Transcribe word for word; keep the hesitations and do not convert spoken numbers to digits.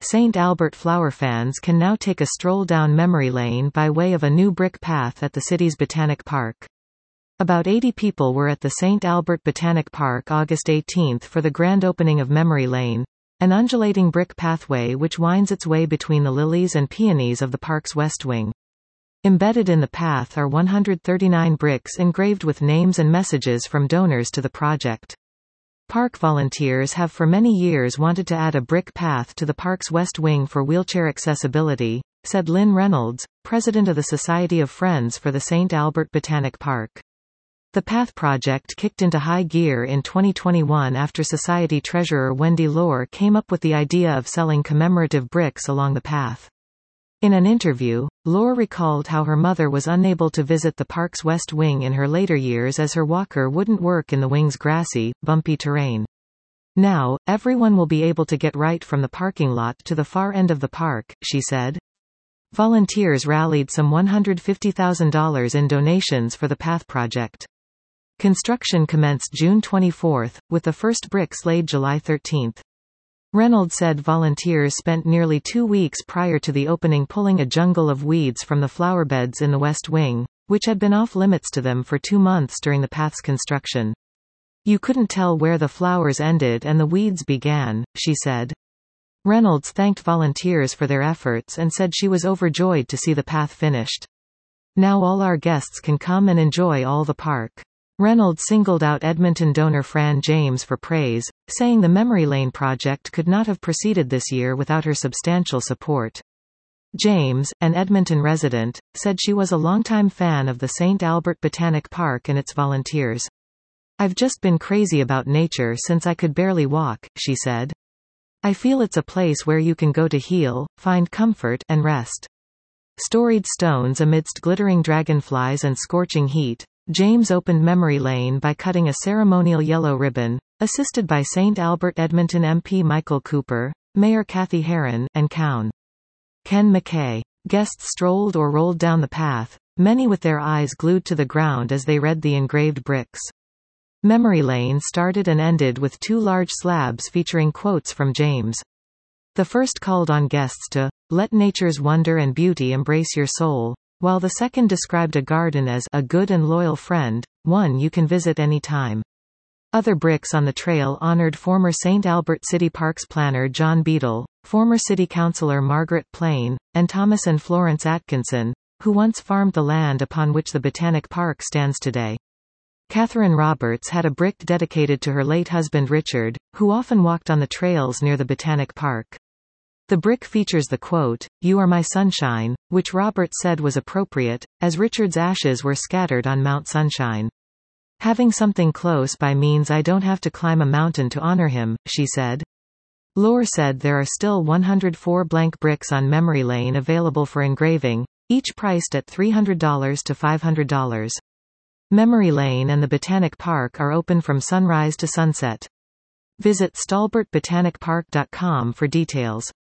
Saint Albert flower fans can now take a stroll down memory lane by way of a new brick path at the city's Botanic Park. About eighty people were at the Saint Albert Botanic Park August eighteenth for the grand opening of Memory Lane, an undulating brick pathway which winds its way between the lilies and peonies of the park's west wing. Embedded in the path are one hundred thirty-nine bricks engraved with names and messages from donors to the project. Park volunteers have for many years wanted to add a brick path to the park's west wing for wheelchair accessibility, said Lynn Reynolds, president of the Society of Friends for the Saint Albert Botanic Park. The path project kicked into high gear in twenty twenty-one after Society treasurer Wendy Lohr came up with the idea of selling commemorative bricks along the path. In an interview, Lohr recalled how her mother was unable to visit the park's west wing in her later years as her walker wouldn't work in the wing's grassy, bumpy terrain. Now, everyone will be able to get right from the parking lot to the far end of the park, she said. Volunteers rallied some one hundred fifty thousand dollars in donations for the path project. Construction commenced June twenty-fourth, with the first bricks laid July thirteenth. Reynolds said volunteers spent nearly two weeks prior to the opening pulling a jungle of weeds from the flowerbeds in the west wing, which had been off-limits to them for two months during the path's construction. You couldn't tell where the flowers ended and the weeds began, she said. Reynolds thanked volunteers for their efforts and said she was overjoyed to see the path finished. Now all our guests can come and enjoy all the park. Reynolds singled out Edmonton donor Fran James for praise, saying the Memory Lane project could not have proceeded this year without her substantial support. James, an Edmonton resident, said she was a longtime fan of the Saint Albert Botanic Park and its volunteers. I've just been crazy about nature since I could barely walk, she said. I feel it's a place where you can go to heal, find comfort, and rest. Storied stones amidst glittering dragonflies and scorching heat, James opened Memory Lane by cutting a ceremonial yellow ribbon, assisted by Saint Albert Edmonton M P Michael Cooper, Mayor Kathy Heron, and Coun. Ken McKay. Guests strolled or rolled down the path, many with their eyes glued to the ground as they read the engraved bricks. Memory Lane started and ended with two large slabs featuring quotes from James. The first called on guests to let nature's wonder and beauty embrace your soul, while the second described a garden as a good and loyal friend, one you can visit any time. Other bricks on the trail honored former Saint Albert City Parks planner John Beadle, former City Councillor Margaret Plain, and Thomas and Florence Atkinson, who once farmed the land upon which the Botanic Park stands today. Catherine Roberts had a brick dedicated to her late husband Richard, who often walked on the trails near the Botanic Park. The brick features the quote, "You are my sunshine," which Roberts said was appropriate, as Richard's ashes were scattered on Mount Sunshine. Having something close by means I don't have to climb a mountain to honor him, she said. Lohr said there are still one hundred four blank bricks on Memory Lane available for engraving, each priced at three hundred dollars to five hundred dollars. Memory Lane and the Botanic Park are open from sunrise to sunset. Visit stalbert botanic park dot com for details.